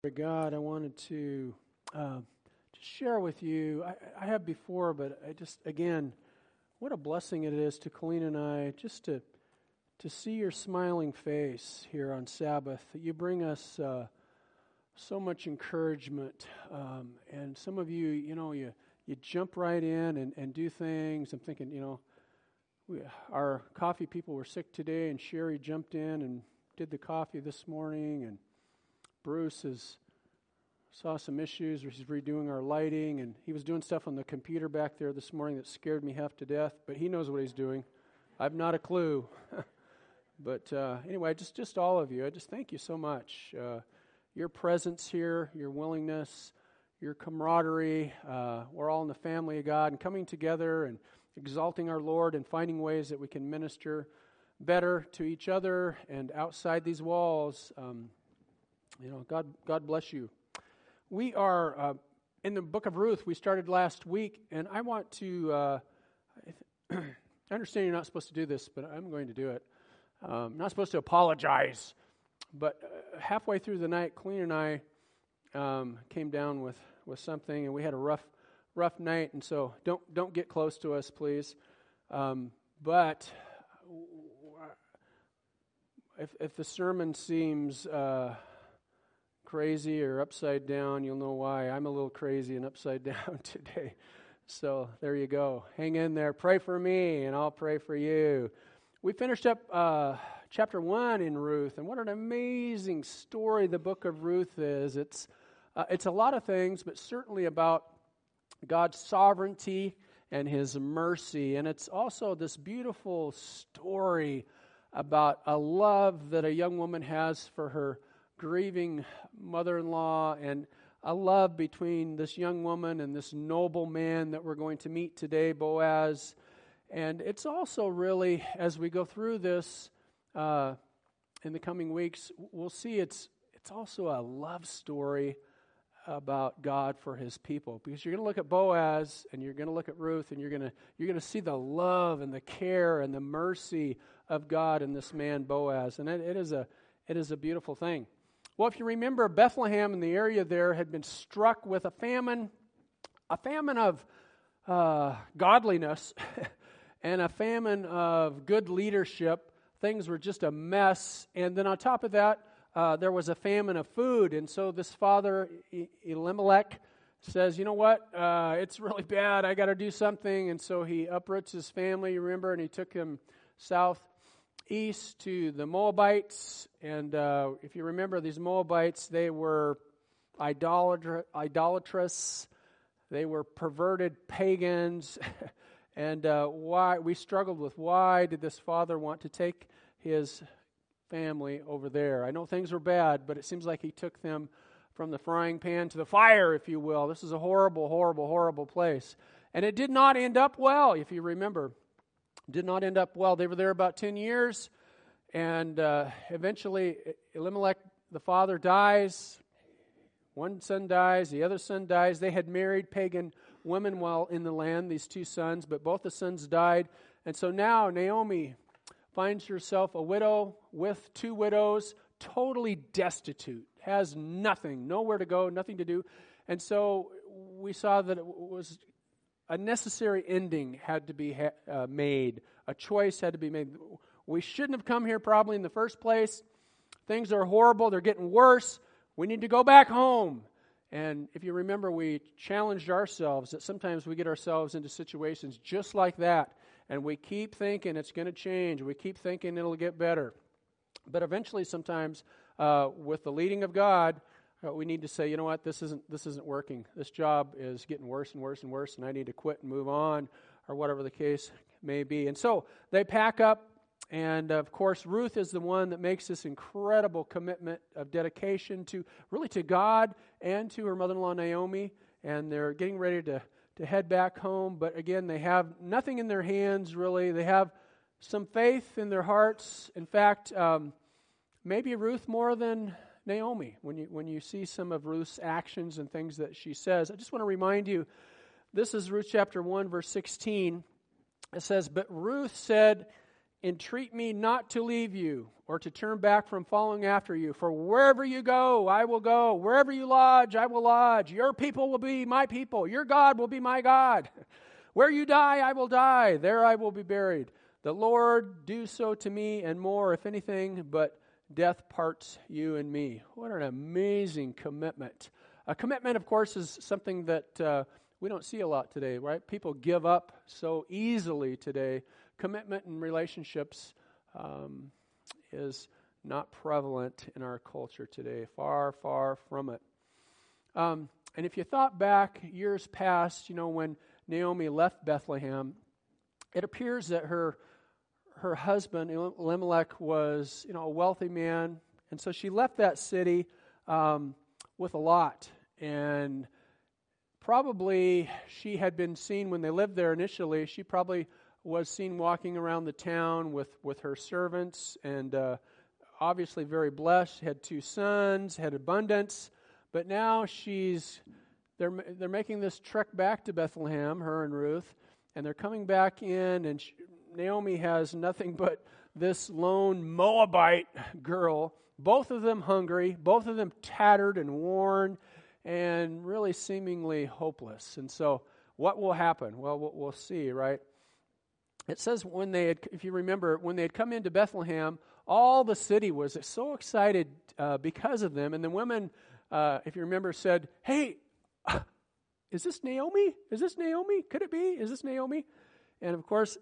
God, I wanted to just share with you. I have before, but I just, again, what a blessing it is to Colleen and I just to see your smiling face here on Sabbath. You bring us so much encouragement, and some of you, you jump right in and do things. I'm thinking, our coffee people were sick today, and Sherry jumped in and did the coffee this morning, and Bruce saw some issues. He's redoing our lighting, and he was doing stuff on the computer back there this morning that scared me half to death, but he knows what he's doing. I've not a clue. But anyway, just all of you, I just thank you so much. Your presence here, your willingness, your camaraderie, we're all in the family of God, and coming together and exalting our Lord and finding ways that we can minister better to each other and outside these walls. God bless you. We are in the book of Ruth. We started last week, and I want to, I understand you're not supposed to do this, but I'm going to do it. I'm not supposed to apologize, but halfway through the night, Colleen and I came down with something, and we had a rough night, and so don't get close to us, please. But if the sermon seems crazy or upside down, you'll know why. I'm a little crazy and upside down today. So there you go. Hang in there. Pray for me, and I'll pray for you. We finished up chapter 1 in Ruth, and what an amazing story the book of Ruth is. It's a lot of things, but certainly about God's sovereignty and His mercy, and it's also this beautiful story about a love that a young woman has for her grieving mother-in-law, and a love between this young woman and this noble man that we're going to meet today, Boaz. And it's also really, as we go through this in the coming weeks, we'll see it's also a love story about God for His people. Because you're going to look at Boaz, and you're going to look at Ruth, and you're going to see the love and the care and the mercy of God in this man Boaz, and it is a beautiful thing. Well, if you remember, Bethlehem and the area there had been struck with a famine of godliness and a famine of good leadership. Things were just a mess. And then on top of that, there was a famine of food. And so this father, Elimelech, says, you know what, it's really bad. I got to do something. And so he uproots his family, you remember, and he took him southeast to the Moabites. And if you remember, these Moabites, they were idolatrous. They were perverted pagans. And why we struggled with why did this father want to take his family over there? I know things were bad, but it seems like he took them from the frying pan to the fire, if you will. This is a horrible, horrible, horrible place. And it did not end up well, if you remember. Did not end up well. They were there about 10 years, and eventually Elimelech, the father, dies. One son dies, the other son dies. They had married pagan women while in the land, these two sons, but both the sons died. And so now Naomi finds herself a widow with two widows, totally destitute, has nothing, nowhere to go, nothing to do. And so we saw that it was a necessary ending had to be made. A choice had to be made. We shouldn't have come here probably in the first place. Things are horrible. They're getting worse. We need to go back home. And if you remember, we challenged ourselves that sometimes we get ourselves into situations just like that, and we keep thinking it's going to change. We keep thinking it'll get better. But eventually, sometimes, with the leading of God, we need to say, you know what, this isn't working. This job is getting worse and worse and worse, and I need to quit and move on, or whatever the case may be. And so they pack up, and of course, Ruth is the one that makes this incredible commitment of dedication to God and to her mother-in-law Naomi, and they're getting ready to head back home. But again, they have nothing in their hands, really. They have some faith in their hearts. In fact, maybe Ruth more than Naomi, when you see some of Ruth's actions and things that she says. I just want to remind you, this is Ruth chapter 1, verse 16. It says, "But Ruth said, entreat me not to leave you or to turn back from following after you. For wherever you go, I will go. Wherever you lodge, I will lodge. Your people will be my people. Your God will be my God. Where you die, I will die. There I will be buried. The Lord do so to me and more, if anything, but death parts you and me. What an amazing commitment. A commitment, of course, is something that we don't see a lot today, right? People give up so easily today. Commitment in relationships is not prevalent in our culture today. Far, far from it. And if you thought back years past, when Naomi left Bethlehem, it appears that her husband, Elimelech, was a wealthy man. And so she left that city with a lot. And probably she had been seen when they lived there initially. She probably was seen walking around the town with her servants, and obviously very blessed. She had 2 sons, had abundance, but now they're making this trek back to Bethlehem, her and Ruth, and they're coming back in, and Naomi has nothing but this lone Moabite girl, both of them hungry, both of them tattered and worn, and really seemingly hopeless. And so what will happen? Well, we'll see, right? It says if you remember, when they had come into Bethlehem, all the city was so excited because of them. And the women, if you remember, said, "Hey, is this Naomi? Is this Naomi? Could it be? Is this Naomi?" And of course,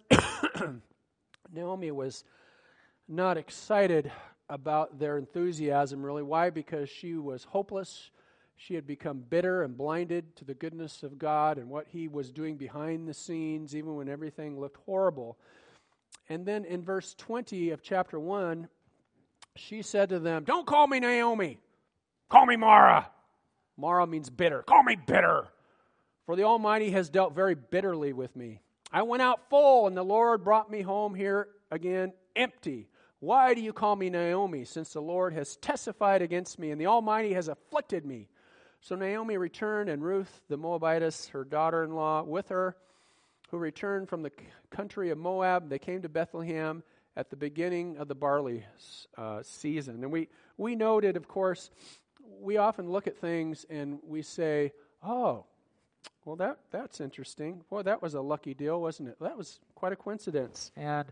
Naomi was not excited about their enthusiasm, really. Why? Because she was hopeless. She had become bitter and blinded to the goodness of God and what He was doing behind the scenes, even when everything looked horrible. And then in verse 20 of chapter 1, she said to them, "Don't call me Naomi. Call me Mara." Mara means bitter. Call me bitter. For the Almighty has dealt very bitterly with me. I went out full, and the Lord brought me home here again empty. Why do you call me Naomi, since the Lord has testified against me, and the Almighty has afflicted me? So Naomi returned, and Ruth the Moabitess, her daughter-in-law, with her, who returned from the country of Moab. They came to Bethlehem at the beginning of the barley season. And we noted, of course, we often look at things and we say, "Oh, well, that's interesting. Boy, that was a lucky deal, wasn't it? That was quite a coincidence." And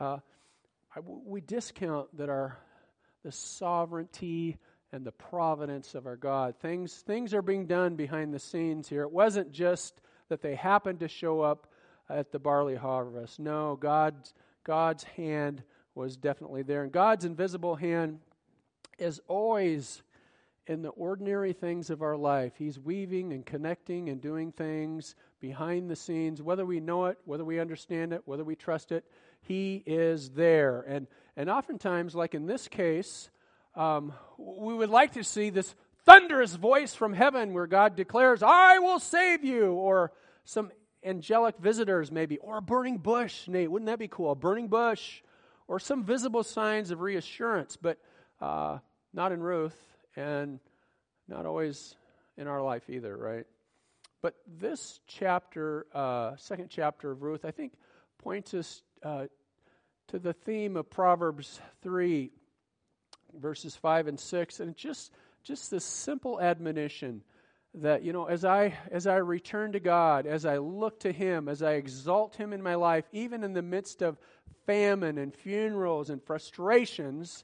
we discount that the sovereignty and the providence of our God. Things are being done behind the scenes here. It wasn't just that they happened to show up at the barley harvest. No, God's hand was definitely there. And God's invisible hand is always in the ordinary things of our life. He's weaving and connecting and doing things behind the scenes, whether we know it, whether we understand it, whether we trust it. He is there. And oftentimes, like in this case, we would like to see this thunderous voice from heaven where God declares, "I will save you," or some angelic visitors maybe, or a burning bush. Nate, wouldn't that be cool? A burning bush, or some visible signs of reassurance, but not in Ruth, and not always in our life either, right? But this chapter, second chapter of Ruth, I think points us to the theme of Proverbs 3, verses 5 and 6, and just this simple admonition that, as I return to God, as I look to Him, as I exalt Him in my life, even in the midst of famine and funerals and frustrations,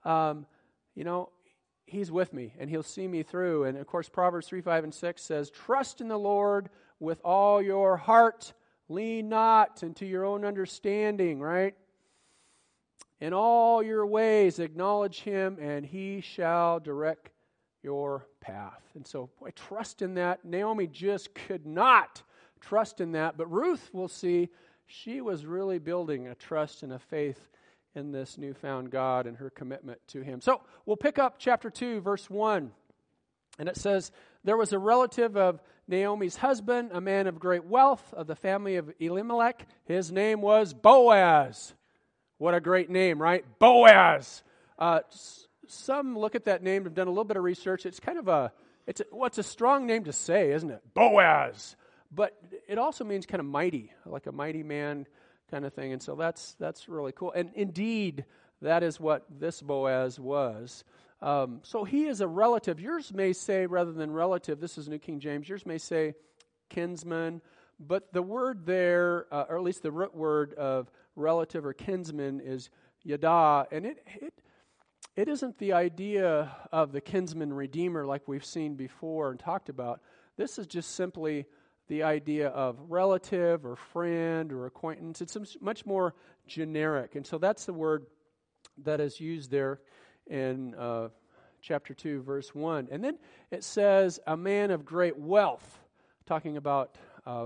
He's with me and He'll see me through. And of course, Proverbs 3, 5, and 6 says, "Trust in the Lord with all your heart, lean not into your own understanding," right? "In all your ways acknowledge Him, and He shall direct your path." And so, boy, trust in that. Naomi just could not trust in that. But Ruth, we'll see, she was really building a trust and a faith in this newfound God and her commitment to Him. So we'll pick up chapter 2, verse 1. And it says, "There was a relative of Naomi's husband, a man of great wealth, of the family of Elimelech. His name was Boaz." What a great name, right? Boaz. Some look at that name, have done a little bit of research. It's kind of it's a strong name to say, isn't it? Boaz. But it also means kind of mighty, like a mighty man, kind of thing. And so that's really cool. And indeed, that is what this Boaz was. So he is a relative. Yours may say, rather than relative, this is New King James, yours may say kinsman, but the word there, or at least the root word of relative or kinsman is yada, and it isn't the idea of the kinsman redeemer like we've seen before and talked about. This is just simply the idea of relative or friend or acquaintance. It's much more generic, and so that's the word that is used there in chapter 2, verse 1. And then it says, a man of great wealth, talking about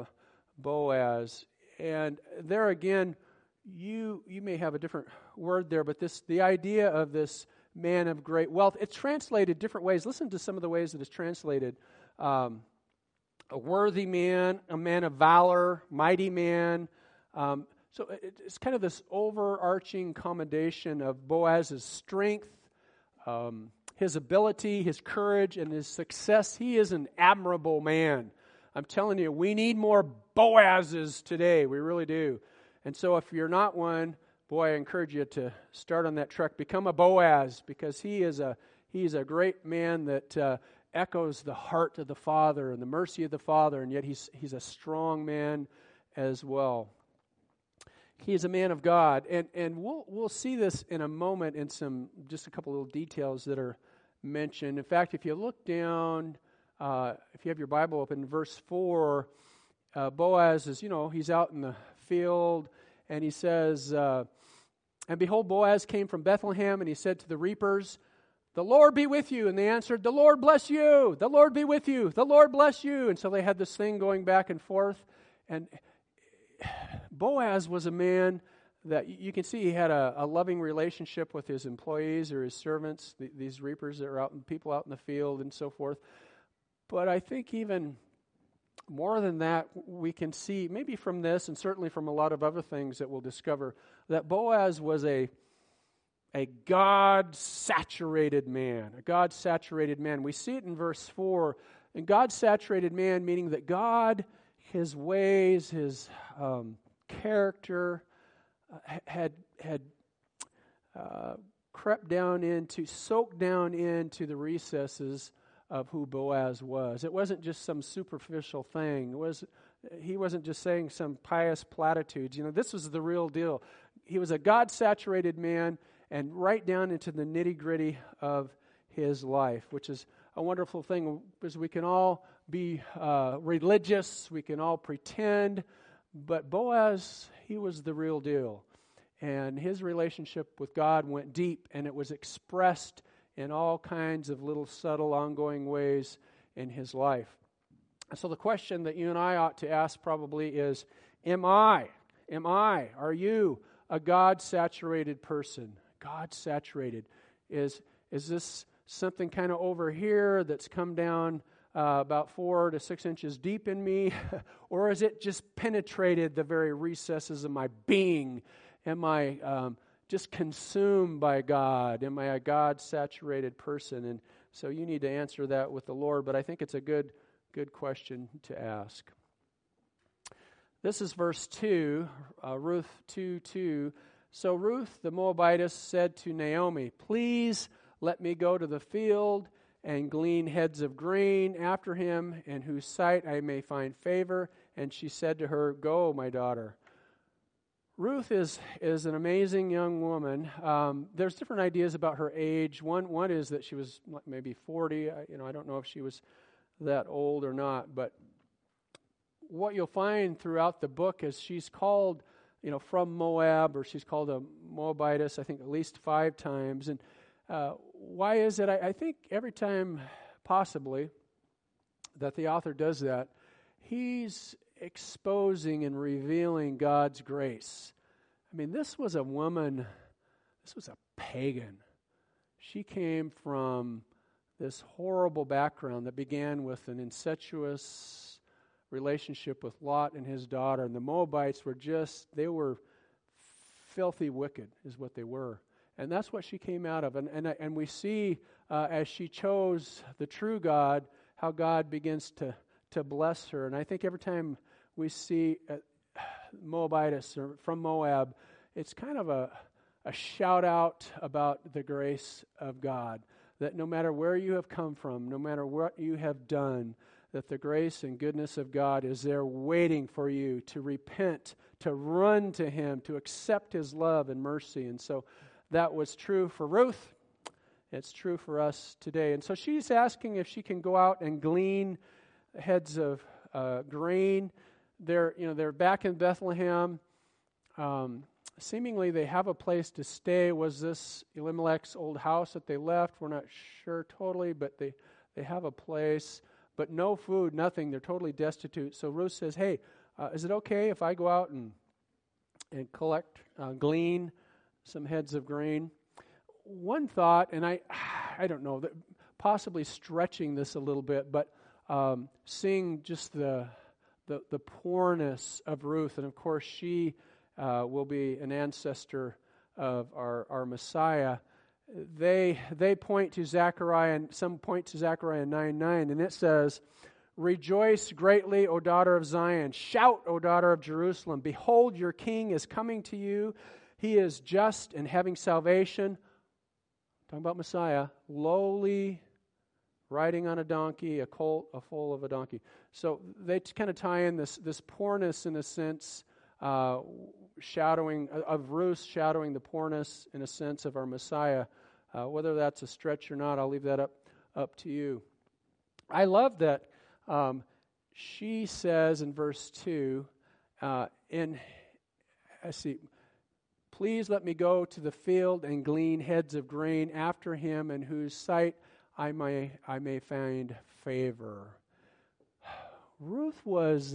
Boaz. And there again, you may have a different word there, but the idea of this man of great wealth, it's translated different ways. Listen to some of the ways that it's translated. A worthy man, a man of valor, mighty man. So it's kind of this overarching commendation of Boaz's strength, his ability, his courage, and his success. He is an admirable man. I'm telling you, we need more Boazes today. We really do. And so if you're not one, boy, I encourage you to start on that trek. Become a Boaz, because he's a great man that echoes the heart of the Father and the mercy of the Father, and yet he's a strong man as well. He is a man of God, and we'll see this in a moment in just a couple little details that are mentioned. In fact, if you look down, if you have your Bible open, verse 4, Boaz is, he's out in the field, and he says, and behold, Boaz came from Bethlehem, and he said to the reapers, "The Lord be with you." And they answered, "The Lord bless you. The Lord be with you. The Lord bless you." And so they had this thing going back and forth, and Boaz was a man that you can see he had a loving relationship with his employees or his servants, these reapers that are people out in the field and so forth. But I think even more than that, we can see, maybe from this and certainly from a lot of other things that we'll discover, that Boaz was a God-saturated man, a God-saturated man. We see it in verse 4, a God-saturated man, meaning that God, his ways, his character had soaked down into the recesses of who Boaz was. It wasn't just some superficial thing. He wasn't just saying some pious platitudes. This was the real deal. He was a God-saturated man, and right down into the nitty-gritty of his life, which is a wonderful thing, because we can all be religious, we can all pretend, but Boaz, he was the real deal. And his relationship with God went deep, and it was expressed in all kinds of little subtle ongoing ways in his life. So the question that you and I ought to ask probably is, are you a God-saturated person? God-saturated. Is this something kind of over here that's come down about 4 to 6 inches deep in me? Or has it just penetrated the very recesses of my being? Am I just consumed by God? Am I a God-saturated person? And so you need to answer that with the Lord, but I think it's a good question to ask. This is verse 2, Ruth 2:2. So Ruth the Moabitess said to Naomi, "Please let me go to the field and glean heads of grain after him, in whose sight I may find favor." And she said to her, "Go, my daughter." Ruth is an amazing young woman. There's different ideas about her age. One is that she was maybe 40. I don't know if she was that old or not. But what you'll find throughout the book is she's called, from Moab, or she's called a Moabitess, I think at least 5 times. And why is it? I think every time, possibly, that the author does that, he's exposing and revealing God's grace. I mean, this was a woman, this was a pagan. She came from this horrible background that began with an incestuous relationship with Lot and his daughter. And the Moabites they were filthy wicked, is what they were. And that's what she came out of. And we see, as she chose the true God, how God begins to bless her. And I think every time we see Moabitess or from Moab, it's kind of a shout out about the grace of God, that no matter where you have come from, no matter what you have done, that the grace and goodness of God is there waiting for you to repent, to run to Him, to accept His love and mercy. And so that was true for Ruth. It's true for us today. And so she's asking if she can go out and glean heads of grain. They're back in Bethlehem. Seemingly they have a place to stay. Was this Elimelech's old house that they left? We're not sure totally, but they have a place. But no food, nothing. They're totally destitute. So Ruth says, hey, is it okay if I go out and glean some heads of grain? One thought, and I don't know, possibly stretching this a little bit, but seeing just the poorness of Ruth, and of course she will be an ancestor of our Messiah. They point to Zechariah, and some point to Zechariah 9:9, and it says, "Rejoice greatly, O daughter of Zion. Shout, O daughter of Jerusalem. Behold, your king is coming to you. He is just and having salvation." Talking about Messiah, lowly, riding on a donkey, a colt, a foal of a donkey. So they kind of tie in this poorness in a sense, shadowing of Ruth, shadowing the poorness in a sense of our Messiah. Whether that's a stretch or not, I'll leave that up to you. I love that she says in verse 2, "Please let me go to the field and glean heads of grain after him in whose sight I may find favor." Ruth was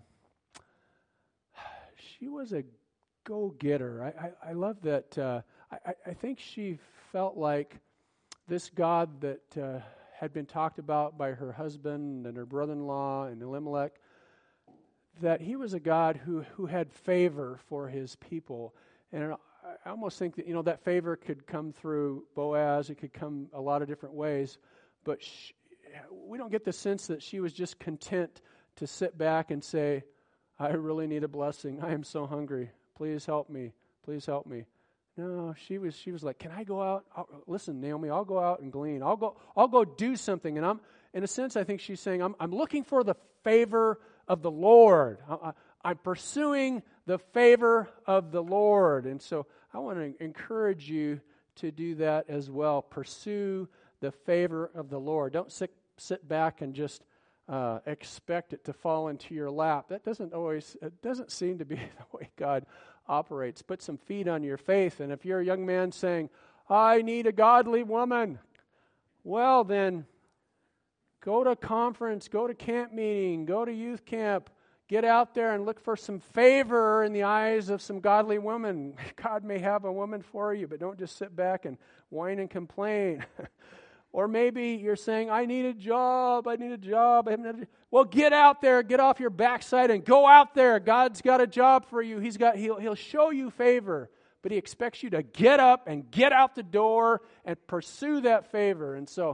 she was a go-getter. I love that. I think she felt like this God that had been talked about by her husband and her brother-in-law and Elimelech, that he was a God who had favor for his people. And I almost think that, that favor could come through Boaz. It could come a lot of different ways. But we don't get the sense that she was just content to sit back and say, "I really need a blessing. I am so hungry. Please help me. Please help me." No, she was like, "Can I go out? Listen, Naomi, I'll go out and glean. I'll go do something." And in a sense, I think she's saying, I'm looking for the favor of the Lord. I'm pursuing the favor of the Lord. And so I want to encourage you to do that as well. Pursue the favor of the Lord. Don't sit back and just expect it to fall into your lap. It doesn't seem to be the way God operates. Put some feet on your faith. And if you're a young man saying, "I need a godly woman," well then, go to conference, go to camp meeting, go to youth camp, get out there and look for some favor in the eyes of some godly woman. God may have a woman for you, but don't just sit back and whine and complain. Or maybe you're saying, "I need a job, I haven't had a job." Well, get out there, get off your backside and go out there. God's got a job for you. He'll show you favor, but He expects you to get up and get out the door and pursue that favor. And so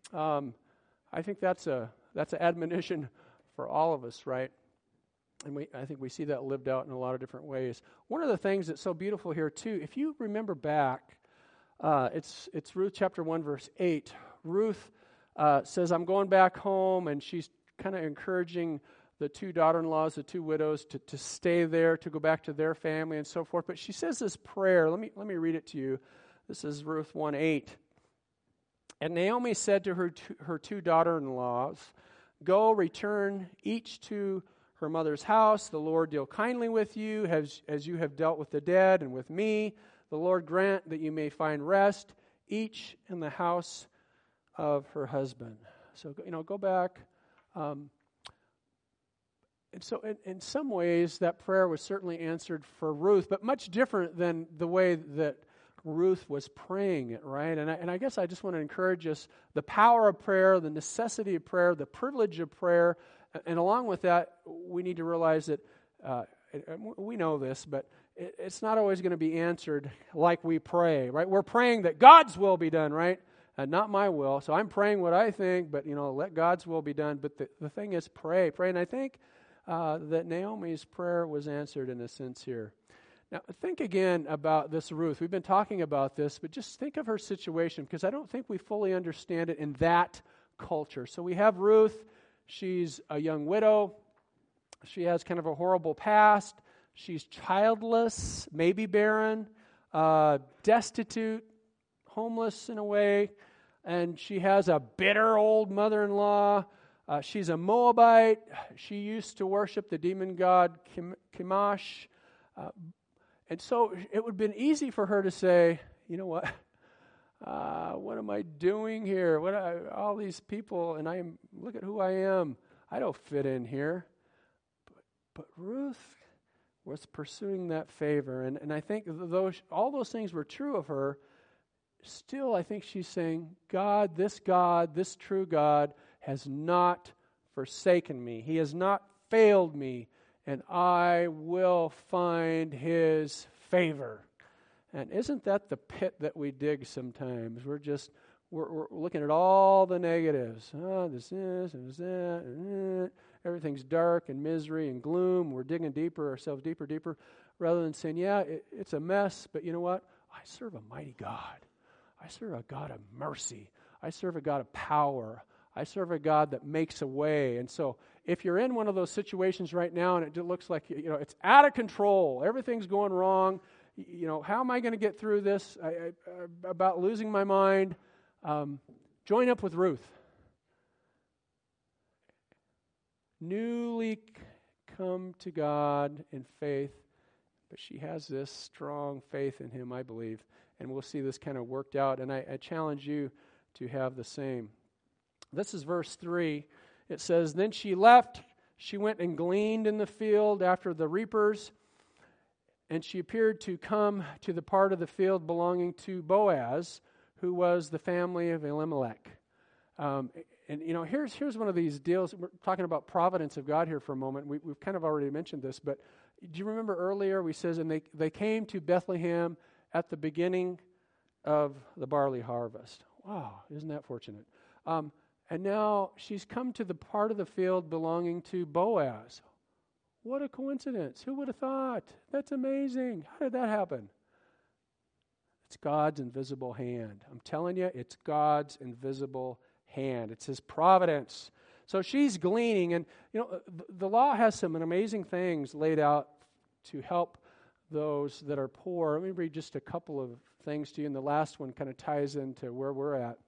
I think that's an admonition for all of us, right? And I think we see that lived out in a lot of different ways. One of the things that's so beautiful here too, if you remember back, it's Ruth chapter 1 verse 8. Ruth says, "I'm going back home," and she's kind of encouraging the two daughter-in-laws, the two widows, to stay there, to go back to their family and so forth. But she says this prayer. Let me read it to you. This is Ruth 1:8. "And Naomi said to her two daughter-in-laws, 'Go, return each to her mother's house. The Lord deal kindly with you, as you have dealt with the dead and with me. The Lord grant that you may find rest, each in the house of her husband.'" So, go back. And so in some ways, that prayer was certainly answered for Ruth, but much different than the way that Ruth was praying it, right? And I guess I just want to encourage us, the power of prayer, the necessity of prayer, the privilege of prayer, and along with that, we need to realize that, we know this, but it's not always going to be answered like we pray, right? We're praying that God's will be done, right? Not my will. So I'm praying what I think, but, let God's will be done. But the thing is, pray. And I think that Naomi's prayer was answered in a sense here. Now, think again about this Ruth. We've been talking about this, but just think of her situation, because I don't think we fully understand it in that culture. So we have Ruth. She's a young widow. She has kind of a horrible past. She's childless, maybe barren, destitute, homeless in a way, and she has a bitter old mother-in-law. She's a Moabite. She used to worship the demon god Chemosh. And so it would have been easy for her to say, you know what am I doing here? All these people, and look at who I am. I don't fit in here. But Ruth was pursuing that favor. And I think though all those things were true of her, still I think she's saying, God, this true God, has not forsaken me. He has not failed me, and I will find His favor. And isn't that the pit that we dig sometimes? We're looking at all the negatives. Oh, this is, and this, that, and everything's dark and misery and gloom. We're digging ourselves deeper, rather than saying, yeah, it's a mess, but you know what? I serve a mighty God. I serve a God of mercy. I serve a God of power. I serve a God that makes a way. And so if you're in one of those situations right now and it looks like it's out of control, everything's going wrong, how am I going to get through this? About losing my mind, join up with Ruth. Newly come to God in faith, but she has this strong faith in Him, I believe. And we'll see this kind of worked out. And I challenge you to have the same. This is verse 3. It says, Then she left. She went and gleaned in the field after the reapers. And she appeared to come to the part of the field belonging to Boaz, who was the family of Elimelech. And here's one of these deals. We're talking about providence of God here for a moment. We've kind of already mentioned this, but do you remember earlier we says, and they came to Bethlehem at the beginning of the barley harvest. Wow, isn't that fortunate? And now she's come to the part of the field belonging to Boaz. What a coincidence. Who would have thought? That's amazing. How did that happen? It's God's invisible hand. I'm telling you, it's God's invisible hand. It's His providence. So she's gleaning, and the law has some amazing things laid out to help those that are poor. Let me read just a couple of things to you, and the last one kind of ties into where we're at.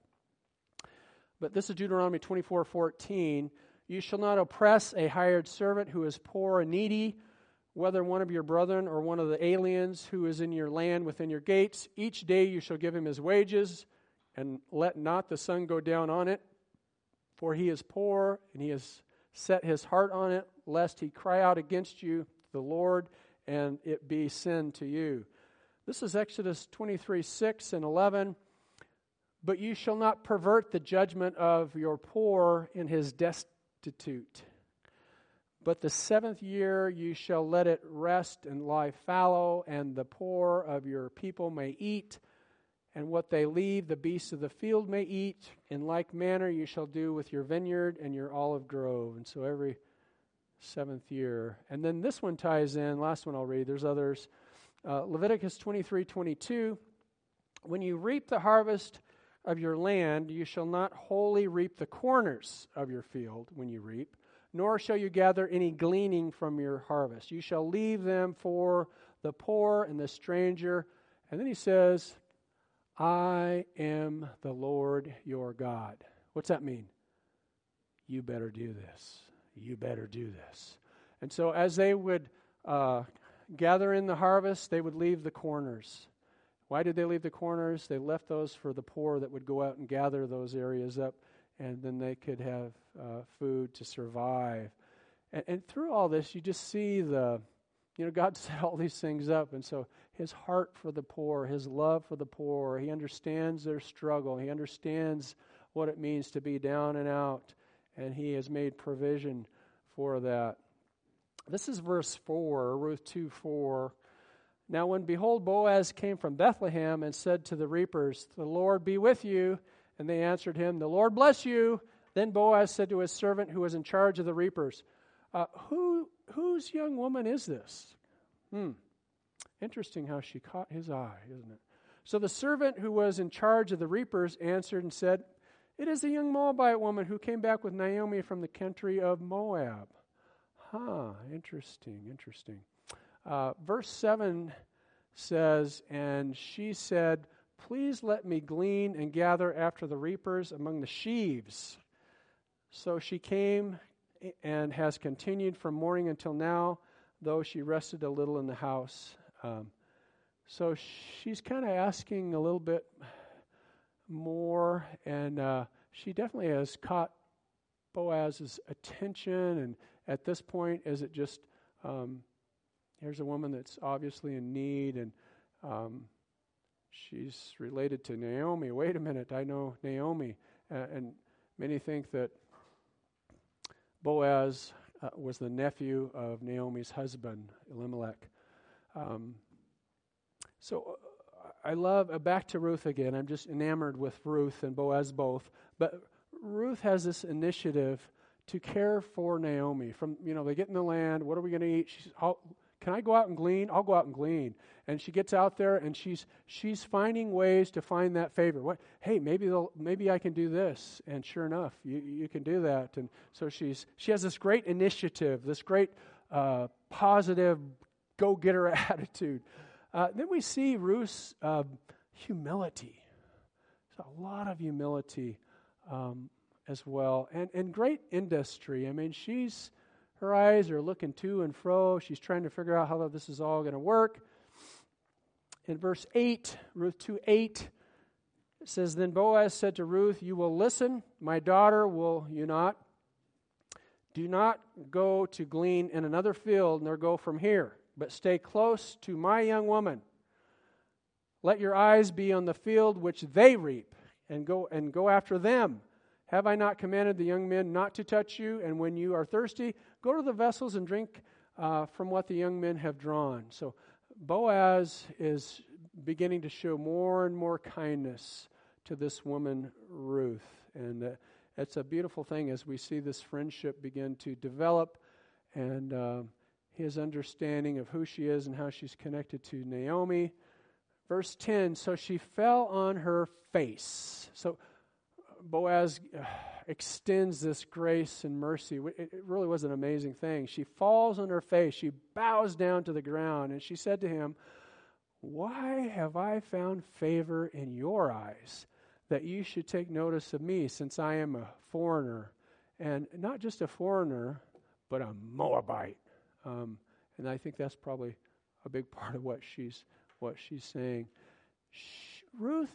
But this is Deuteronomy 24:14. You shall not oppress a hired servant who is poor and needy, whether one of your brethren or one of the aliens who is in your land within your gates. Each day you shall give him his wages, and let not the sun go down on it, for he is poor, and he has set his heart on it, lest he cry out against you, the Lord, and it be sin to you. This is Exodus 23:6 and 11. But you shall not pervert the judgment of your poor in his destitute. But the 7th year you shall let it rest and lie fallow, and the poor of your people may eat, and what they leave the beasts of the field may eat. In like manner you shall do with your vineyard and your olive grove. And so every 7th year. And then this one ties in, last one I'll read, there's others. Leviticus 23:22. When you reap the harvest of your land, you shall not wholly reap the corners of your field when you reap, nor shall you gather any gleaning from your harvest. You shall leave them for the poor and the stranger. And then he says, I am the Lord your God. What's that mean? You better do this. You better do this. And so as they would gather in the harvest, they would leave the corners. Why did they leave the corners? They left those for the poor that would go out and gather those areas up, and then they could have food to survive. And through all this, you just see God set all these things up. And so His heart for the poor, His love for the poor, He understands their struggle. He understands what it means to be down and out, and He has made provision for that. This is verse 4, Ruth 2:4. Now when, behold, Boaz came from Bethlehem and said to the reapers, the Lord be with you. And they answered him, the Lord bless you. Then Boaz said to his servant who was in charge of the reapers, Whose young woman is this? Interesting how she caught his eye, isn't it? So the servant who was in charge of the reapers answered and said, "It is the young Moabite woman who came back with Naomi from the country of Moab." Interesting. Verse 7 says, "And she said, 'Please let me glean and gather after the reapers among the sheaves.' So she came and has continued from morning until now, though she rested a little in the house." So she's kind of asking a little bit more, and she definitely has caught Boaz's attention. And at this point, is it just, here's a woman that's obviously in need, and she's related to Naomi. Wait a minute, I know Naomi. And many think that Boaz was the nephew of Naomi's husband, Elimelech. So I love, back to Ruth again. I'm just enamored with Ruth and Boaz both. But Ruth has this initiative to care for Naomi. From, they get in the land, what are we going to eat? She's, can I go out and glean? I'll go out and glean. And she gets out there, and she's finding ways to find that favor. Hey, maybe I can do this. And sure enough, you can do that. And so she has this great initiative, this great positive go-getter attitude. Then we see Ruth's humility. There's a lot of humility as well, and great industry. I mean, her eyes are looking to and fro. She's trying to figure out how this is all going to work. In verse 8, Ruth 2:8, it says, "Then Boaz said to Ruth, 'You will listen, my daughter, will you not? Do not go to glean in another field, nor go from here, but stay close to my young woman. Let your eyes be on the field which they reap, and go after them. Have I not commanded the young men not to touch you? And when you are thirsty, go to the vessels and drink from what the young men have drawn.'" So Boaz is beginning to show more and more kindness to this woman, Ruth. And it's a beautiful thing as we see this friendship begin to develop, and his understanding of who she is and how she's connected to Naomi. Verse 10, "So she fell on her face." So Boaz extends this grace and mercy. It really was an amazing thing. She falls on her face. She bows down to the ground, and she said to him, "Why have I found favor in your eyes, that you should take notice of me, since I am a foreigner?" And not just a foreigner, but a Moabite. And I think that's probably a big part of what she's saying. Ruth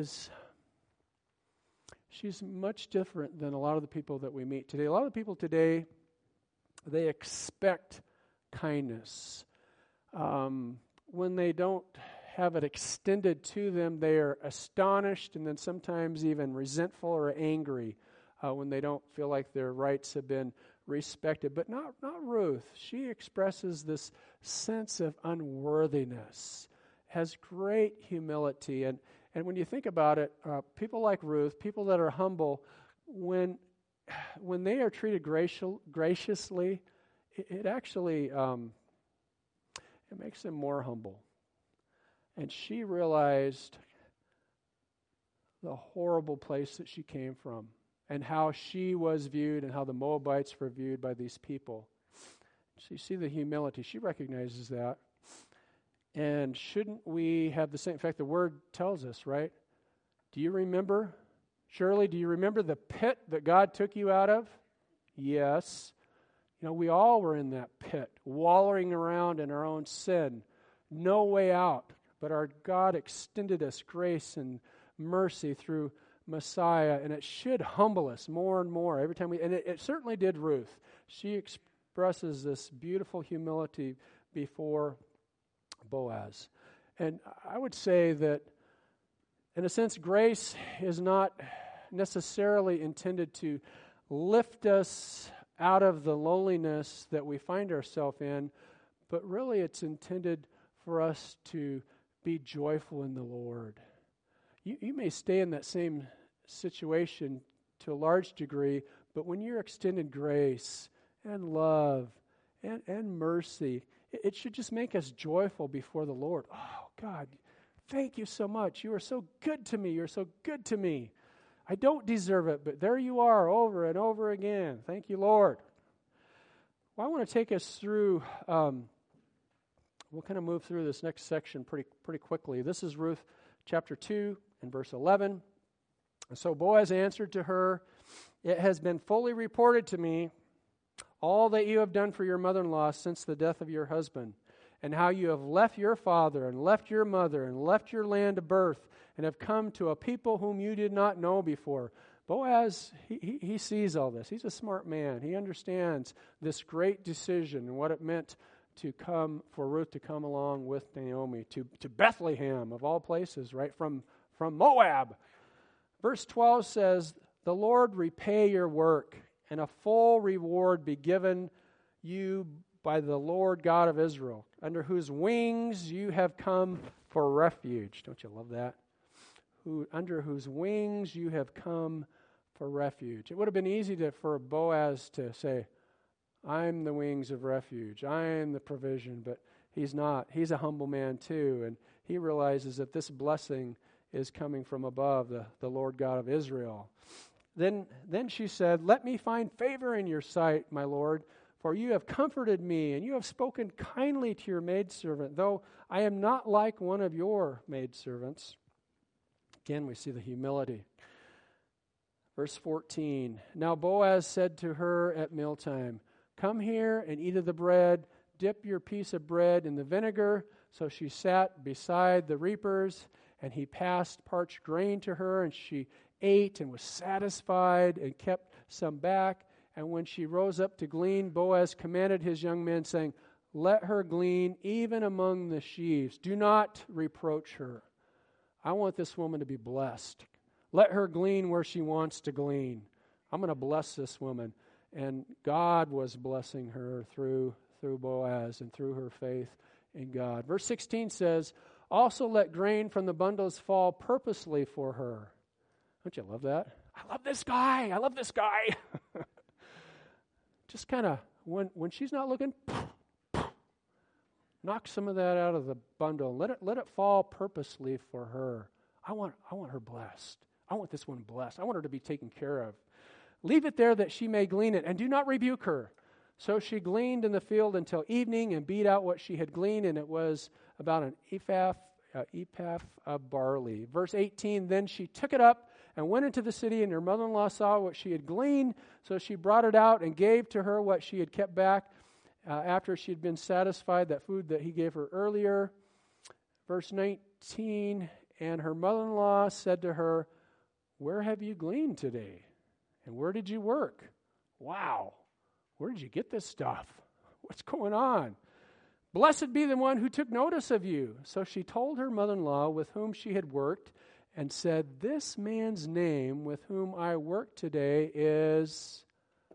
she's much different than a lot of the people that we meet today. A lot of the people today, they expect kindness. When they don't have it extended to them, they are astonished and then sometimes even resentful or angry when they don't feel like their rights have been respected. But not Ruth. She expresses this sense of unworthiness, has great humility. And when you think about it, people like Ruth, people that are humble, when they are treated graciously, it actually it makes them more humble. And she realized the horrible place that she came from, and how she was viewed and how the Moabites were viewed by these people. So you see the humility. She recognizes that. And shouldn't we have the same? In fact, the Word tells us, right? Do you remember? Shirley, do you remember the pit that God took you out of? Yes. We all were in that pit, wallowing around in our own sin. No way out. But our God extended us grace and mercy through Messiah, and it should humble us more and more every time and it certainly did Ruth. She expresses this beautiful humility before Boaz. And I would say that, in a sense, grace is not necessarily intended to lift us out of the loneliness that we find ourselves in, but really it's intended for us to be joyful in the Lord. You may stay in that same situation to a large degree, but when you're extended grace and love and mercy. It should just make us joyful before the Lord. Oh, God, thank you so much. You are so good to me. You're so good to me. I don't deserve it, but there you are over and over again. Thank you, Lord. Well, I want to take us through, we'll kind of move through this next section pretty quickly. This is Ruth chapter 2 and verse 11. And so Boaz answered to her, "It has been fully reported to me all that you have done for your mother-in-law since the death of your husband, and how you have left your father and left your mother and left your land of birth and have come to a people whom you did not know before." Boaz, he sees all this. He's a smart man. He understands this great decision and what it meant to come, for Ruth to come along with Naomi to Bethlehem, of all places, right, from Moab. Verse 12 says, "The Lord repay your work, and a full reward be given you by the Lord God of Israel, under whose wings you have come for refuge." Don't you love that? Under whose wings you have come for refuge. It would have been easy for Boaz to say, "I'm the wings of refuge. I'm the provision," but he's not. He's a humble man too, and he realizes that this blessing is coming from above, the Lord God of Israel. Then she said, "Let me find favor in your sight, my Lord, for you have comforted me, and you have spoken kindly to your maidservant, though I am not like one of your maidservants." Again, we see the humility. Verse 14, "Now Boaz said to her at mealtime, 'Come here and eat of the bread, dip your piece of bread in the vinegar.' So she sat beside the reapers, and he passed parched grain to her, and she ate and was satisfied and kept some back. And when she rose up to glean, Boaz commanded his young men, saying, 'Let her glean even among the sheaves. Do not reproach her. I want this woman to be blessed. Let her glean where she wants to glean. I'm going to bless this woman.' And God was blessing her through Boaz and through her faith in God." Verse 16 says, "Also let grain from the bundles fall purposely for her." Don't you love that? I love this guy. I love this guy. Just kind of, when she's not looking, knock some of that out of the bundle. Let it fall purposely for her. I want her blessed. I want this one blessed. I want her to be taken care of. "Leave it there that she may glean it, and do not rebuke her." So she gleaned in the field until evening and beat out what she had gleaned, and it was about an ephah of barley. Verse 18, "Then she took it up and went into the city, and her mother-in-law saw what she had gleaned. So she brought it out and gave to her what she had kept back after she had been satisfied, that food that he gave her earlier." Verse 19, "And her mother-in-law said to her, 'Where have you gleaned today? And where did you work?'" Wow. Where did you get this stuff? What's going on? "Blessed be the one who took notice of you." So she told her mother-in-law with whom she had worked and said, "This man's name with whom I work today is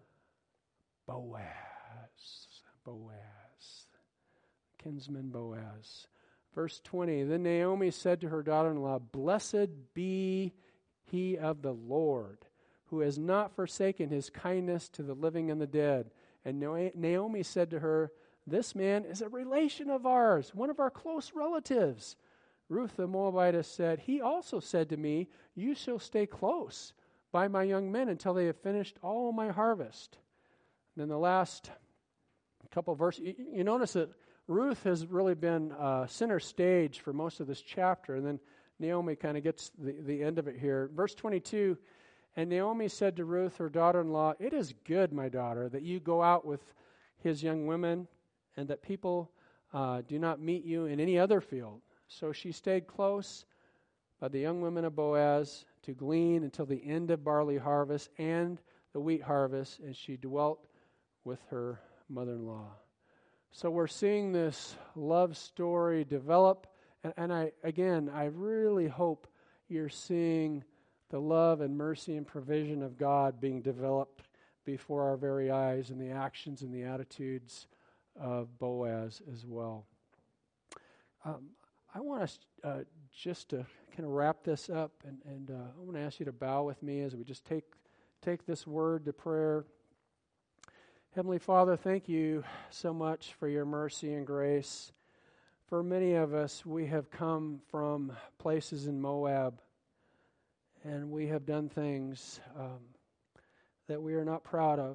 Boaz." Boaz. Kinsman Boaz. Verse 20, "Then Naomi said to her daughter-in-law, 'Blessed be he of the Lord, who has not forsaken his kindness to the living and the dead.' And Naomi said to her, 'This man is a relation of ours, one of our close relatives.' Ruth the Moabitess said, 'He also said to me, you shall stay close by my young men until they have finished all my harvest.'" And then the last couple of verses, you notice that Ruth has really been center stage for most of this chapter, and then Naomi kind of gets the end of it here. Verse 22, "And Naomi said to Ruth, her daughter-in-law, 'It is good, my daughter, that you go out with his young women, and that people do not meet you in any other field.' So she stayed close by the young women of Boaz to glean until the end of barley harvest and the wheat harvest, and she dwelt with her mother-in-law." So we're seeing this love story develop, and I really hope you're seeing the love and mercy and provision of God being developed before our very eyes, and the actions and the attitudes of Boaz as well. I want us just to kind of wrap this up, and I want to ask you to bow with me as we just take this word to prayer. Heavenly Father, thank you so much for your mercy and grace. For many of us, we have come from places in Moab, and we have done things that we are not proud of.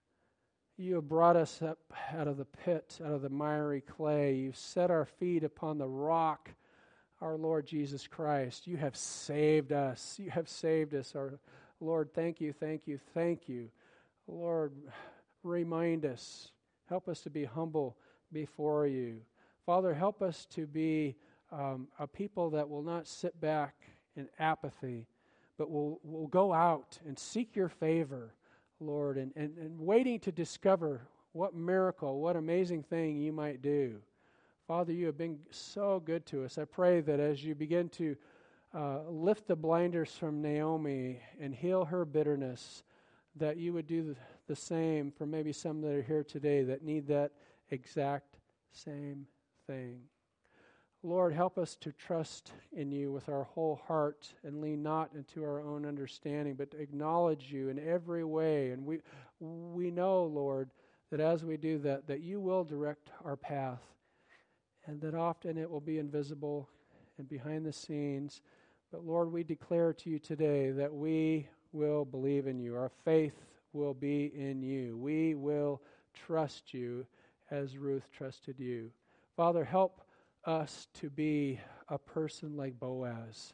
You have brought us up out of the pit, out of the miry clay. You've set our feet upon the rock, our Lord Jesus Christ. You have saved us. You have saved us. Our Lord, thank you, thank you, thank you. Lord, remind us. Help us to be humble before you. Father, help us to be a people that will not sit back in apathy, but will go out and seek your favor, Lord, and waiting to discover what miracle, what amazing thing you might do. Father, you have been so good to us. I pray that as you begin to lift the blinders from Naomi and heal her bitterness, that you would do the same for maybe some that are here today that need that exact same thing. Lord, help us to trust in you with our whole heart and lean not into our own understanding, but to acknowledge you in every way. And we know, Lord, that as we do that, that you will direct our path, and that often it will be invisible and behind the scenes. But Lord, we declare to you today that we will believe in you. Our faith will be in you. We will trust you as Ruth trusted you. Father, help us to be a person like Boaz,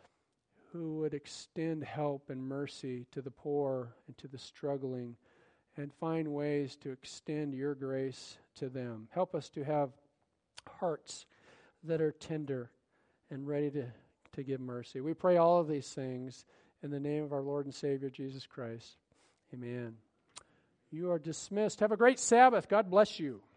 who would extend help and mercy to the poor and to the struggling, and find ways to extend your grace to them. Help us to have hearts that are tender and ready to give mercy. We pray all of these things in the name of our Lord and Savior, Jesus Christ. Amen. You are dismissed. Have a great Sabbath. God bless you.